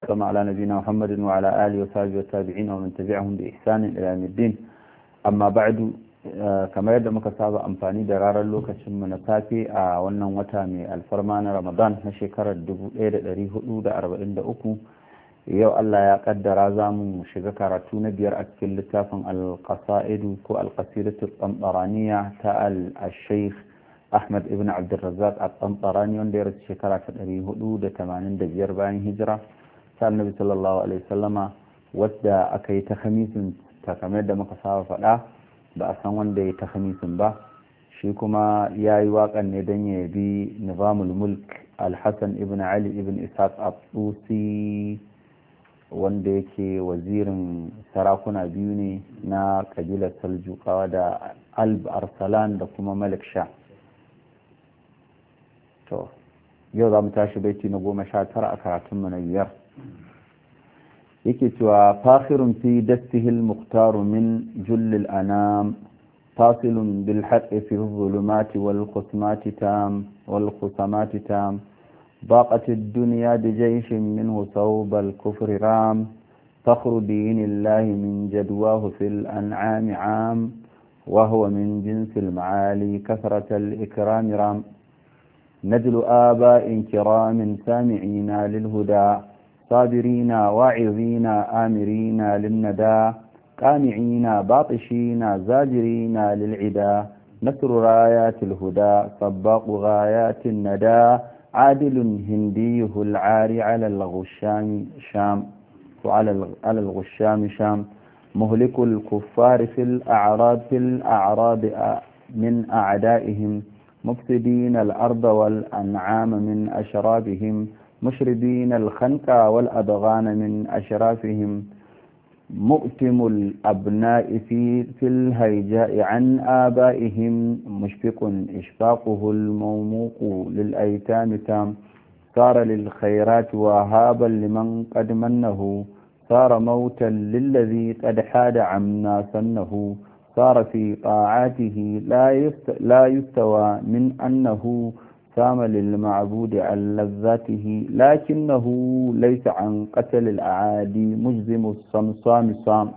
وسلم على نبينا محمد وعلى آله وصحبه والتابعين ومن تبعهم بإحسان إلى يوم الدين. أما بعد كما يبدأ مكسابة أمفاني درار اللوكة من سافي وانا وتامي الفرمان رمضان نشكر الدبو إيرد ريهو دا أربعين دا أكو يو الله يقدر عزام شكرة نبير أكل لتافن القصائد كو القصيدة الطنطرانية تاء الشيخ أحمد ابن عبد الرزاق الطنطراني وندير شكرة ريهو دا 85 باين هجرة سأل النبي صلى الله عليه وسلم wadda aka yi ta khamisin kamar da muka saba faɗa ba a san wanda ya ta khamisin ba shi kuma ya yi waƙan ne don ya bi nizamul mulk alhassan ibn ali ibn ishaq al-tusi wanda yake wazirin sarakuna biyu ne na kabilar saljukawa da alb arsalan da kuma malik sha. To yau za mu tashi baiti na 19 a karatunmu na biyar. yake cewa fakhirun fi dastihi al-mukhtar min jull al-anam fasilun bil haqqi fi adh-dhulumati wal khusamati tam ضاقت الدنيا بجيش منه ثوب الكفر رام فخر دين الله من جدواه في الأنعام عام وهو من جنس المعالي كثرة الإكرام رام نجل آباء كرام سامعين للهدى صابرين واعظين آمرين للندى قامعين باطشين زاجرين للعدا نصر رايات الهدى صباق غايات الندى عادل هنديه العاري على الغشام شام وعلى الغشام شام مهلك الكفار في الأعراض من أعدائهم مفسدين الأرض والأنعام من أشرابهم مشربين الخنق والأضغان من أشرافهم مؤتم الأبناء في الهيجاء عن آبائهم مشفق إشفاقه الموموق للأيتام تام صار للخيرات وهابا لمن قد منه صار موتا للذي قد حاد عمنا سنه صار في طاعاته لا يستوى من أنه سام للمعبود عن لذاته لكنه ليس عن قتل الأعادي مجزم الصمصام صام.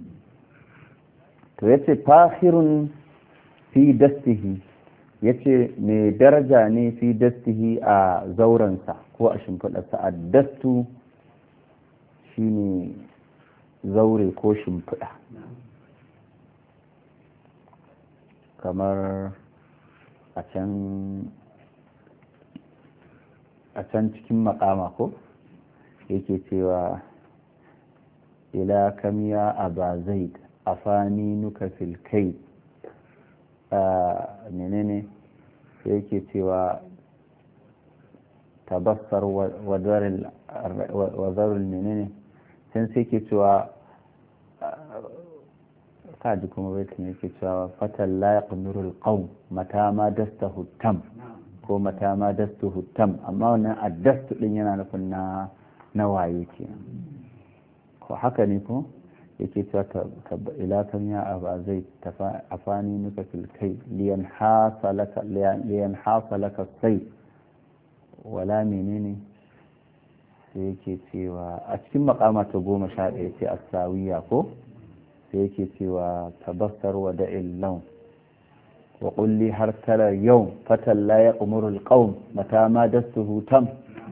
yace fakhirun fi dastihi yace mai daraja ne fi dastihi a zaurensa ko a shimfiɗarsa. a dastu shine zaure ko shimfiɗa kamar a can cikin makama ko yake cewa ila kam ya aba zaid afani nuka fil kai menene yake cewa tabassar wa zarul menene sai yake cewa kaji kuma baitin yake cewa fatal la yaqnurul qawm mata ma dastahu tam ko mata ma dastu hutam amma wannan addastu din yana nufin na waye kenan ko haka ne ko yake cewa ila kan ya aba zai afani nuka fil kai liyan hasalaka sai wala menene sai yake cewa a cikin makama ta 11 ce asawiya ko sai yake cewa tabassar wa da'il lawn وقل لي هل ترى يوم فتى لا يأمر القوم متى ما دسته تم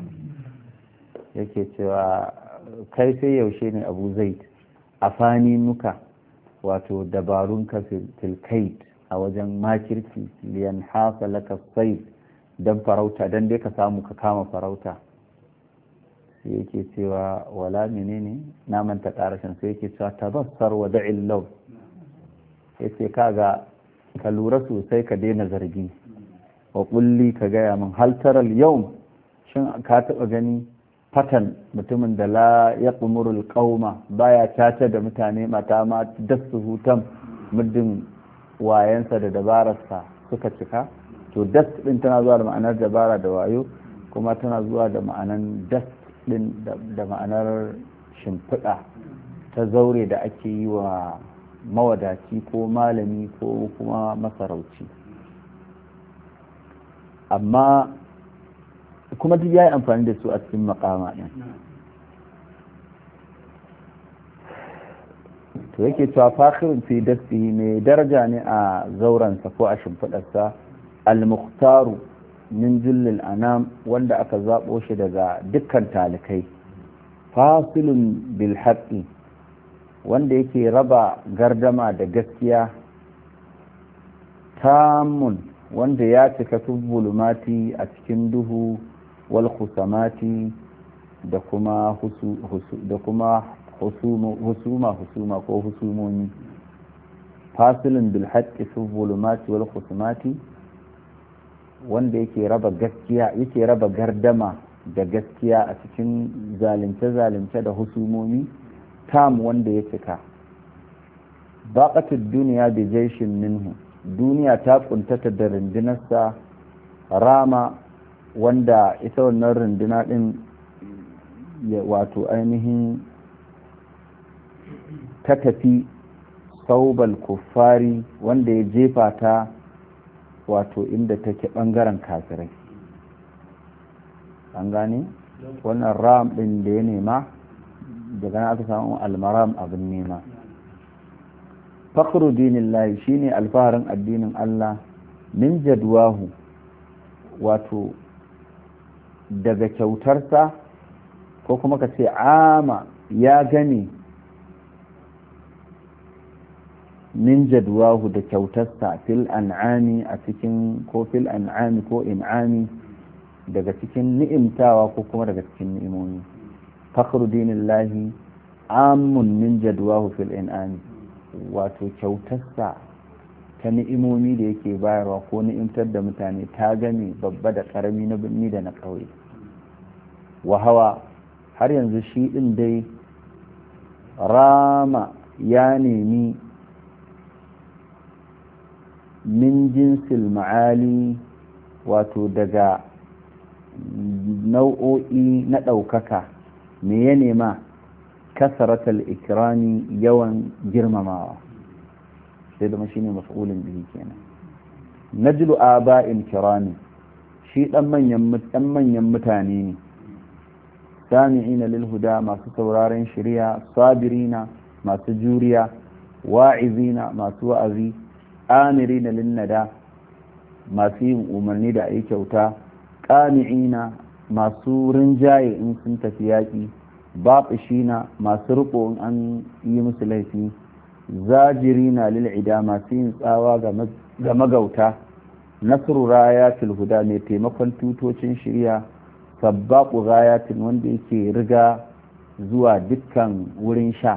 yake cewa kai sai yaushe ne abu zaid afani nuka wato dabarunka fil kaid a wajen makirci liyan hasa laka sayd dan farauta dan dai ka samu ka kama farauta sai yake cewa wala menene na manta karashin sai yake cewa tabassar wa da'il law yace kaga ka lura sosai ka daina zargi wa kulli ka gaya min haltaral yau shin ka taɓa gani fatan mutumin da la ya ƙumurul ƙauma baya caca da mutane mata ma dasu hutan muddin wayansa da dabararsa suka cika. To das ɗin tana zuwa da ma'anar dabara da wayo kuma tana zuwa da ma'anar das ɗin da ma'anar shimfiɗa ta zaure da ake yi wa mawadaci ko malami ko kuma masarauci. amma kuma duk ya yi amfani da su a cikin makama ɗin to yake cewa fakhirun fi dasihi mai daraja ne a zauransa ko a shimfiɗarsa al-mukhtaru min jullil anam wanda aka zaɓo shi daga dukkan talikai fasilun bil haqqi wanda yake raba gardama da gaskiya tamun wanda ya cika bulumati a cikin duhu wal khusamati da kuma husuma ko husumomi fasilun bil haqqi fi zulumati wal khusumati wanda yake raba gaskiya yake raba gardama da gaskiya a cikin zalunce da husumomi tam wanda ya cika baqatud duniya bi jayshin minhu duniya ta kuntata da rundunarsa rama wanda ita wannan runduna din wato ainihin ta tafi saubal kuffari wanda ya jefa ta wato inda take bangaren kafirai an gane wannan ram din da ya nema daga nan aka samu almaram abin nema fakhru dinillahi shine alfaharin addinin Allah min jadwahu wato daga kyautarsa ko kuma ka ce ama ya gane min jadwahu da kyautarsa fil an'ami a cikin ko fil an'ami ko in'ami daga cikin ni'imtawa ko kuma daga cikin ni'imomi fakhru dinillahi amun min jadwahu fil in'ami wato kyautarsa ta ni'imomi da yake bayarwa ko ni'imtar da mutane ta gane babba da karami na birni da na ƙauye wa hawa har yanzu shi din dai rama ya nemi min jinsil ma'ali wato daga nau'o'i na ɗaukaka me ya nema kasaratal ikrami yawan girmamawa sai da shine maf'ulun bihi kenan najlu aba'in kirami shi dan manyan mutane ne sami'ina lil huda masu sauraron shari'a sabirina masu juriya wa'izina masu wa'azi amirina lin nada masu yin umarni da ayi kyauta qani'ina masu rinjaye in sun tafi yaƙi baƙishina masu riƙo in an yi musu laifi zajirina lil'ida masu yin tsawa ga magauta nasru rayatul huda mai taimakon tutocin shirya sabbaqu ghayatin wanda yake riga zuwa dukkan wurin sha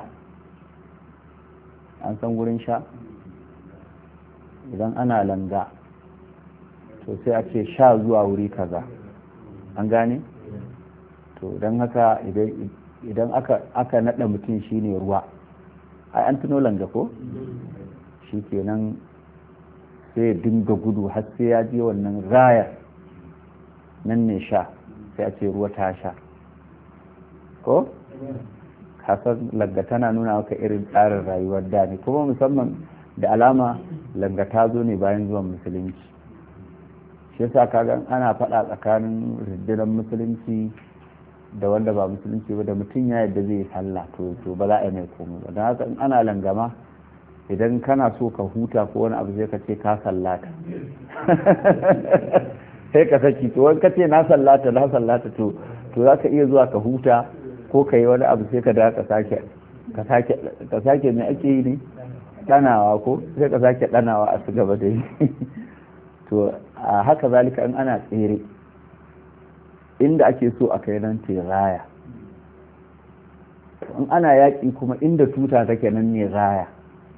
an san wurin sha idan ana langa to sai a ce sha zuwa wuri kaza an gane to don haka idan aka nada mutum shine ruwa ai an tuno langa ko shi kenan sai dinga gudu har sai ya je wannan raya nan ne sha sai a ce ruwa ta sha ko kasar langa tana nuna maka irin tsarin rayuwar da ne kuma musamman da alama langa ta zo ne bayan zuwan musulunci shi yasa kaga ana faɗa tsakanin rundunar musulunci da wanda ba musulunci ba da mutum ya yadda zai sallah to ba za a yi mai komai ba don haka in ana langama idan kana so ka huta ko wani abu sai ka ce ka sallata sai ka saki to wani ka ce na sallata to za ka iya zuwa ka huta ko ka yi wani abu sai ka da ka sake mai ake yi ne ɗanawa ko sai ka sake ɗanawa a su gaba da yi to a haka zalika in ana tsere inda ake so a kai nan raya in ana yaƙi kuma inda tuta take nan ne raya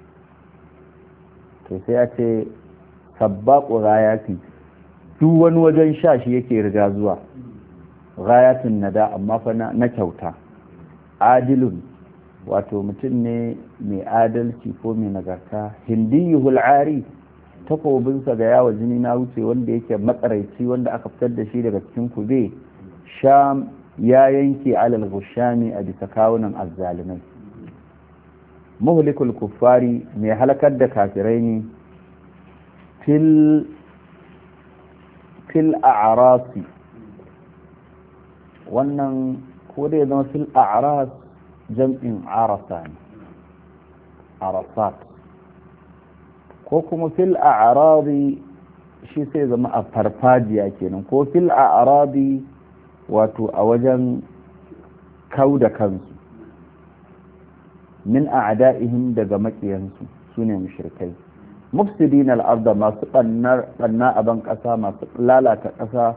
to sai a ce sabbaƙo rayati duk wani wajen sha shi yake riga zuwa rayatin nada amma fa na kyauta adilun wato mutum ne mai adalci ko mai nagarta hindiyuhul ari takobinsa ga yawa jini na wuce wanda yake matsaraici wanda aka fitar da shi daga cikin kube sham ya yanke alal gushami a bisa kawunan azzalimai muhlikul kuffari mai halakar da kafirai ne fil a'rasi wannan ko da ya zama fil a'ras jam'in arasa ne arasat, ko kuma fil a'radi shi sai zama a farfajiya kenan, ko fil a'radi wato a wajen kau da kansu, min a'da'ihim daga makiyansu sune mushrikai, mufsidin al-ardh masu banna a ban kasa, masu lalata kasa,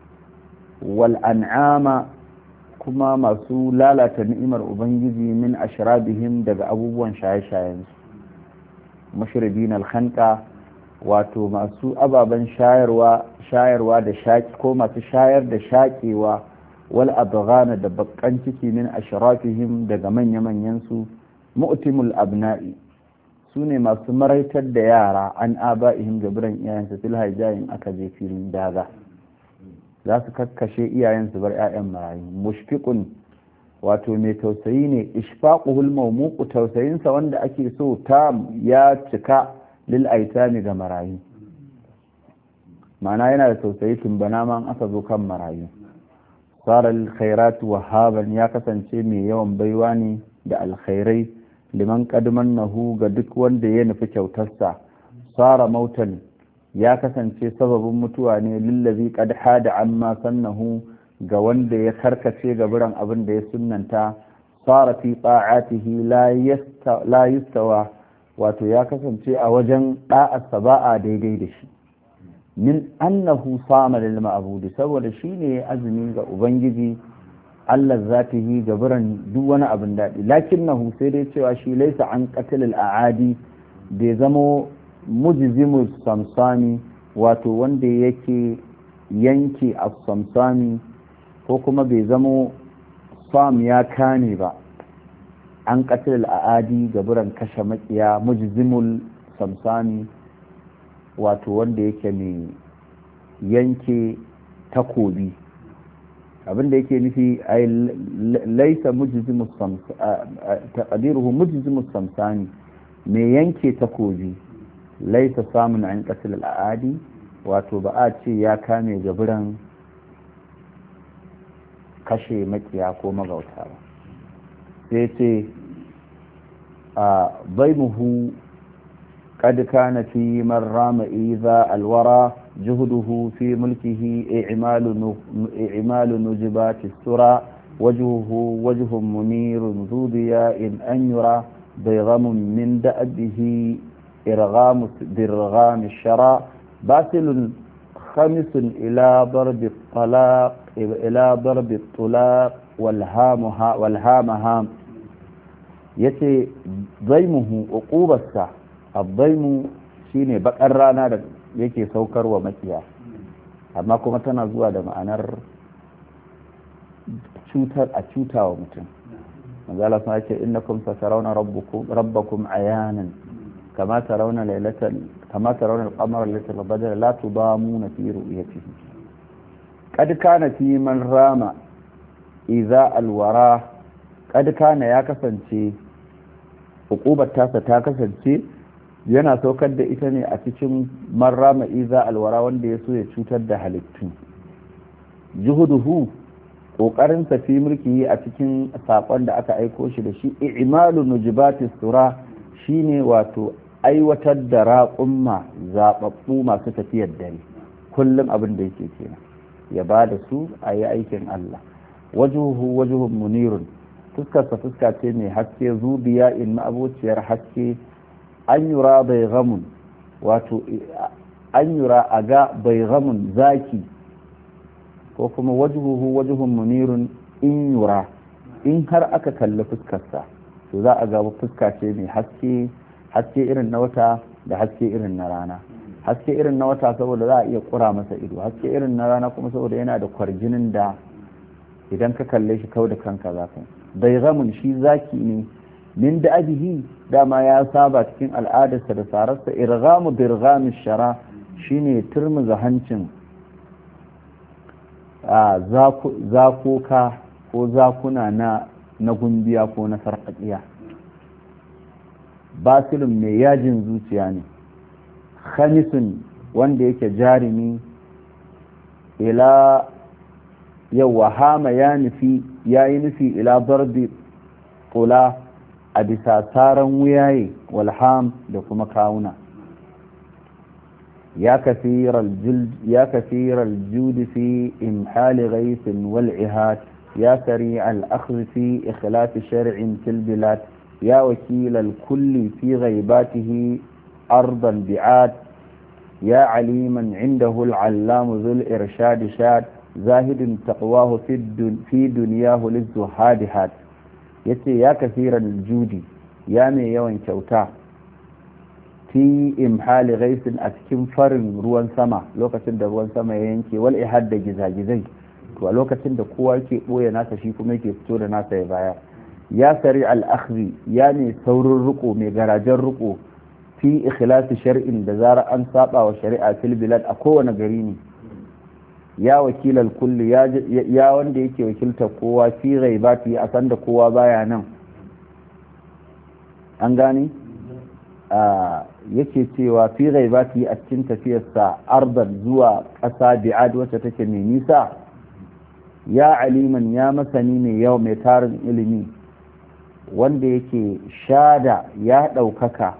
wal an'ama kuma masu lalata ni'imar ubangiji, min ashrabihim daga abubuwan shaye-shayensu, mushribin al-khanqa wato masu ababen shayarwa da shaki, ko masu shayar da shakewa, wal adghana da bakkan ciki, min ashrafihim daga manya-manyan su, mu'timul abna'i sune masu maraitar da yara an aba'ihim gaburan iyayensu, fil hajjayin aka je filin daga za su kakkashe iyayensu bar 'ya'yan marayu. Mushfiqun wato mai tausayi ne, ishfaquhul mawmuqu tausayinsa wanda ake so tam ya cika, lil aitami ga marayu, ma'ana yana da tausayi tumbana ma aka zo kan marayu. Sara lil khairati wahaban ya kasance mai yawan baiwa ne da alkhairai, liman qadmannahu ga duk wanda ya nufi kyautarsa. Sara mautan ya kasance sababin mutuwa ne, lillazi qad hada amma sannahu ga wanda ya karkace ga biran abin da ya sunnanta. Sara fi ta'atihi la yustawa wato ya kasance a wajen da'arsa ba a daidai da shi, min annahu sama lil ma'budi saboda shine azumi ga ubangiji, Allah zatihi ga biran duk wani abin daɗi. Lakinnahu sai dai cewa shi laisa an qatl al-aadi, bai zamo mujzimu samsami wato wanda yake yanke as-samsami, ko kuma bai zamo sam ya kane ba, an qatl al-aadi ga biran kashe makiya, mujzimul samsami wato wanda yake mai yanke takobi. abinda yake nufi ay laisa mujzimus taqdiruhu mujzimus samsani, mai yanke takobi, laisa samun an qatl al-aadi wato ba a ce ya kame gaburan kashe makiya ko magauta ba. sai ce baimuhu قد كان في من رام إيذاء الورى جهده في ملكه إعمال نجبات السرى، وجهه وجه منير ذو ضياء أن يرى، ضيغم من دأبه برغام الشرى، باسل خمس إلى ضرب الطلاق والهامها. يتي ضيمه عقوبة الساعة. abbaimu shine bakar rana da yake saukarwa makiya, amma kuma tana zuwa da ma'anar cutawa mutum. manzo Allah sun ce innakum satarawna rabbakum ayanan kama tarawna al-qamara laylatal badr la tudamuna fi ru'yatihi. qad kana fi man rama idza al-wara, qad kana ya kasance hukubar tasa ta kasance yana saukar da ita ne a cikin marra ma'iza alwara wanda ya so ya cutar da halittu. juhuduhu kokarin sa fi mulki a cikin sakon da aka aiko shi da shi, i'malu nujibati sura shine wato aiwatar da raƙumma zababbu masu tafiyar dare, kullum abin da yake kenan ya bada su a yi aikin Allah. wajuhu wajuhun munirun, fuskarsa fuska ce mai haske, zubiya in ma'abociyar haske, an yura bai gamun wato an yura a ga bai gamun zaki, ko kuma wajuhu wajuhun munirun in yura, in har aka kalli fuskarsa to za a ga fuska ce mai haske, haske irin na wata da haske irin na rana. haske irin na wata saboda za a iya kura masa ido, haske irin na rana kuma saboda yana da kwarjinin da idan ka kalle shi kau da kanka za ka. bai gamun shi zaki ne, min da abihi dama ya saba cikin al'adarsa da sararsa, irgamu birgamu shara shine turmuza hancin zakoka ko zakuna na gumbiya ko na sarƙaƙiya. basilun mai yajin zuciya ne, khamisun wanda yake jarumi, ila yawa hama ya yi nufi ila darbi kula a bisa saran wuyaye walham da kuma kawuna ya kasirar judi fi imhali ghaisin wal'ihat ya sari al'akhri fi ikhlasi shar'in tilbilat ya wakilal kulli fi ghaibatihi ardan bi'ad ya aliman indahu al'allamu zul irshad shad zahidin taqwahu fi duniyahu lizuhadihat yace ya kasiran judi ya mai yawan kyauta fi imhali ghaisin a cikin farin ruwan sama lokacin da ruwan sama ya yanke wal ihad da gizagizai to a lokacin da kowa yake boye nasa shi kuma yake fito da nasa ya baya ya sari al akhzi ya ne saurin riko mai garajen riko fi ikhlasi shar'in da zara an saba wa shari'a fil bilad a kowane gari ne ya wakilal kulli ya wanda yake wakilta kowa fi ghaibati a sanda kowa baya nan an gane yake cewa fi ghaibati a cikin tafiyarsa ardan zuwa ƙasa bi'ad wacce take mai nisa ya aliman ya masani mai yau mai tarin ilimi wanda yake shada ya ɗaukaka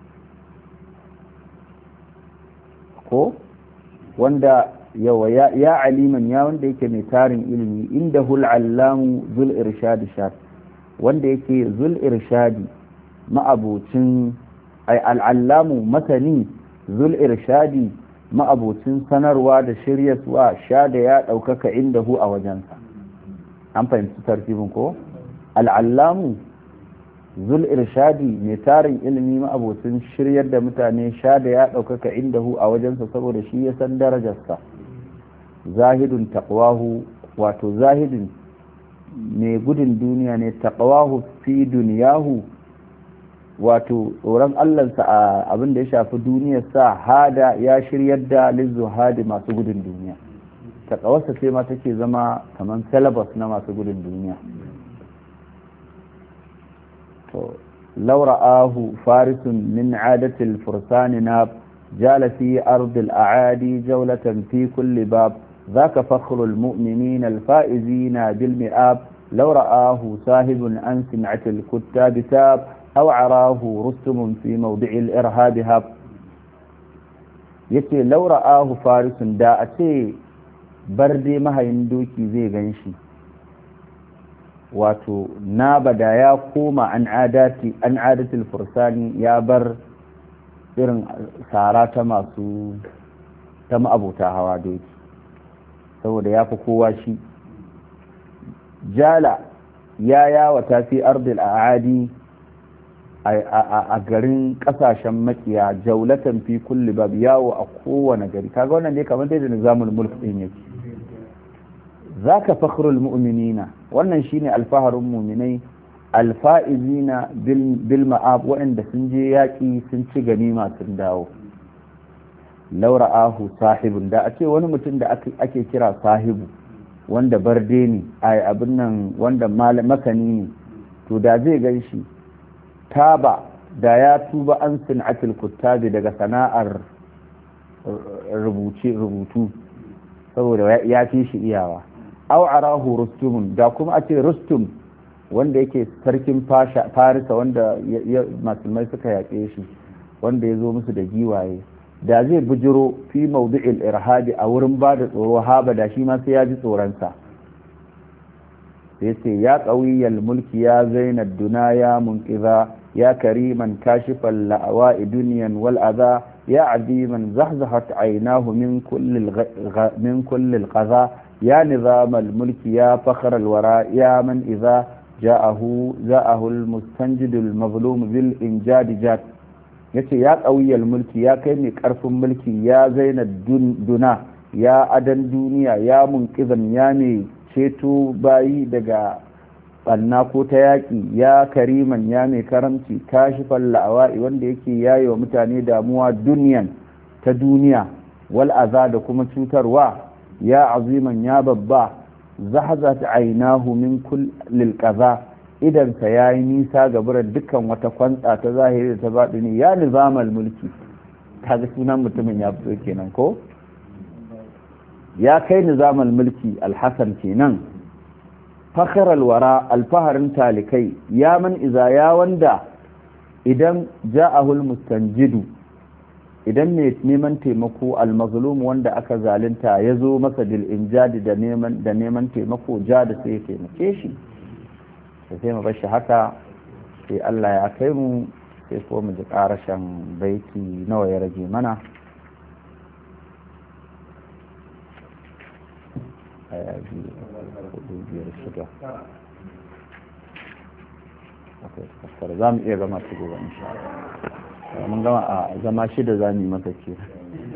ko wanda yawa ya aliman ya wanda yake mai tarin ilimi inda hul allamu zul irshadi shad wanda yake zul irshadi ma'abocin ay al'allamu masani zul irshadi ma'abocin sanarwa da shiryaswa shada ya ɗaukaka inda hu a wajensa an fahimci tartibin ko al'allamu zul irshadi mai tarin ilimi ma'abocin shiryar da mutane shada ya ɗaukaka inda hu a wajensa saboda shi ya san darajarsa zahidun taqwahu wato zahidun mai gudun duniya ne taqwahu fi duniyahu wato tsoron Allahnsa a abin da ya shafi duniyarsa hada ya shiryar da lizuhadi masu gudun duniya taqwarsa sai ma take zama kamar syllabus na masu gudun duniya to law ra'ahu farisun min 'adati al-fursani nab jala fi ardi al-a'adi jawlatan fi kulli bab ذاك فخر المؤمنين الفائزين بالمئاب لو رآه صاحب عن سمعة الكتاب تاب أو عراه رستم في موضع الإرهاب هاب yace لو رآه فارس da a ce barde mahayin doki zai ganshi wato na bada ya koma an adatil fursani ya bar irin sara ta ma'abuta hawa doki saboda ya fi kowa shi jala ya yawata fi ardil a'adi a garin kasashen makiya jaulatan fi kulli bab yawo a kowane gari kaga wannan ne kamar da nizamul mulk din yake zaka fakhrul mu'minina wannan shine alfaharun mu'minai alfa'izina bil ma'ab wa'anda sun je yaki sun ci ganima sun dawo laura ahu sahibun da a ce wani mutum da ake kira sahibu wanda barde ne a abin nan wanda masani ne to da zai gan shi taba da ya tuba an sin'atul kuttabi daga sana'ar rubutu saboda ya fi shi iyawa aw arahu rustumun da kuma a ce rustum wanda yake sarkin farisa wanda musulmai suka yaƙe shi wanda ya zo musu da giwaye da zai bujiro fi maudu'il irhadi a wurin ba da tsoro haba da shi ma sai ya ji tsoronsa sai ce ya ƙawiyyal mulki ya zainad duna ya munqiza ya kariman kashifal la'awa'i duniyan wal adha ya aziman zahzahat aynahu min kulli al-qaza ya nizam al-mulki ya fakhr al-wara ya man idha ja'ahu al-mustanjid al-mazlum bil injad jat yace ya ƙauyal mulki ya kai mai ƙarfin mulki ya zaina duna ya adan duniya ya munƙizan ya mai ceto bayi daga ɓanna ko ta yaƙi ya kariman ya mai karamci kashifan la'awa'i wanda yake yayi wa mutane damuwa duniyan ta duniya wal aza da kuma cutarwa ya aziman ya babba zahzat aynahu min kullil qaza idansa ya yi nisa ga biran dukkan wata kwantsa ta zahiri da ta baɗini ya nizamal mulki kaga sunan mutumin ya fito kenan ko ya kai nizamal mulki alhassan kenan fakharal wara alfaharin talikai ya man iza ya wanda idan ja'ahul mustanjidu idan mai neman taimako almazlum wanda aka zalunta ya zo masa bil injadi da neman taimako ja da sai ya taimake shi sai mu bar shi haka sai Allah ya kai mu sai ko mu ji karashin baiti nawa ya rage mana aya biyu hudu biyar shida za mu iya gama su gobe insha Allah mun gama a zama shida za mu yi maka ke